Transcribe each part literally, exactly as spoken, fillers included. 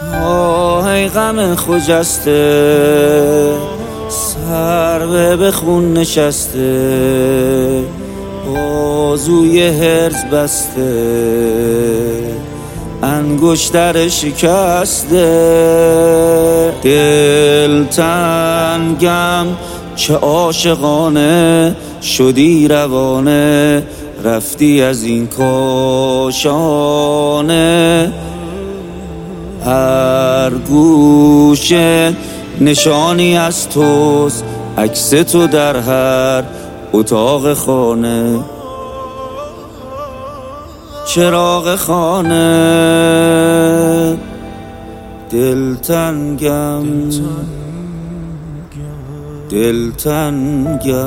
آه ای غم خجسته، سر به خون نشسته، بازوی هرز بسته، انگشتر شکسته. دل تنگم چه عاشقانه شدی روانه، رفتی از این کاشانه. هر گوشه نشانی از توست، عکس تو در هر اتاق خانه. چراغ خانه دلتنگم، دلتنگم،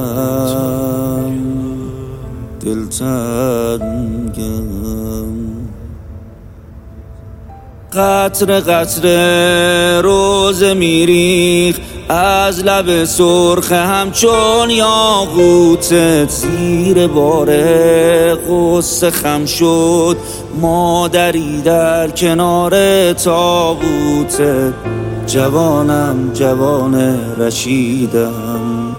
دلتنگم. قطره قطره روز میریخ از لب سرخ همچون یاقوتت، زیر باره غصه خم شد مادری در کنار تابوتت. جوانم جوان رشیدم،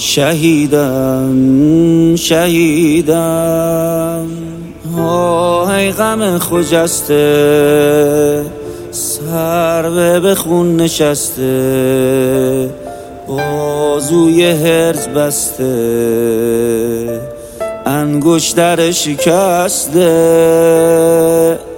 شهیدم شهیدم. آه ای غم خجسته، سر به خون نشسته، بازوی هرز بسته، انگشتر شکسته.